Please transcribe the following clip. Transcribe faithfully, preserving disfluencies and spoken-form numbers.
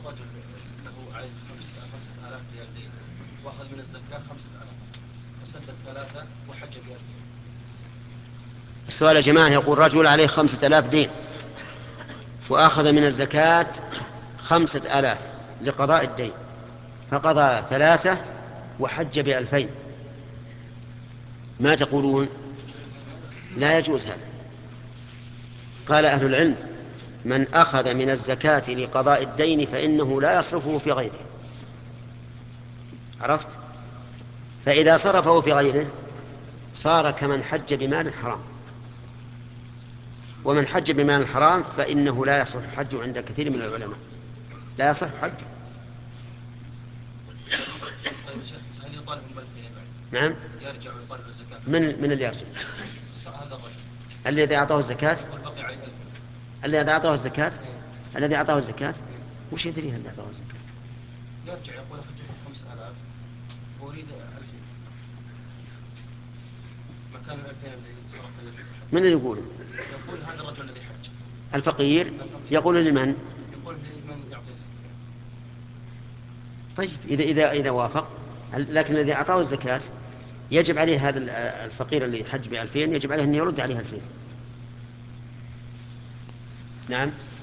رجل له عليه خمسة آلاف ريال دين وأخذ من الزكاة خمسة آلاف وسدد ثلاثة وحج بألفين. السؤال يا جماعة يقول رجل عليه خمسة آلاف دين وأخذ من الزكاة خمسة آلاف لقضاء الدين فقضى ثلاثة وحج بألفين، ما تقولون؟ لا يجوز هذا. قال أهل العلم من أخذ من الزكاة لقضاء الدين فإنه لا يصرفه في غيره. عرفت؟ فإذا صرفه في غيره صار كمن حج بمال حرام، ومن حج بمال حرام فإنه لا يصح حجه عند كثير من العلماء، لا يصح حجه. طيب يا شيخ هل يطالب بالفين بعد؟ نعم. يرجع ويطالب الزكاة؟ من من اللي يرجع؟ هذا الرجل الذي أعطاه الزكاة. يقول بقي عليه ألفين. الذي أعطاه الزكاة. إيه؟ الذي أعطاه الزكاة وش يدري الذي أعطاه الزكاة؟ يرجع يقول أخذت خمسة آلاف وأريد ألفين مكان الألفين اللي صرف للحج. من اللي يقول؟ يقول هذا الرجل الذي حج. الفقير. الفقير. يقول لمن؟ يقول لمن يعطي زكاة. طيب إذا إذا إذا وافق، لكن الذي أعطاه الزكاة يجب عليه هذا الفقير اللي حج بألفين يجب عليه أن يرد عليه ألفين. نعم.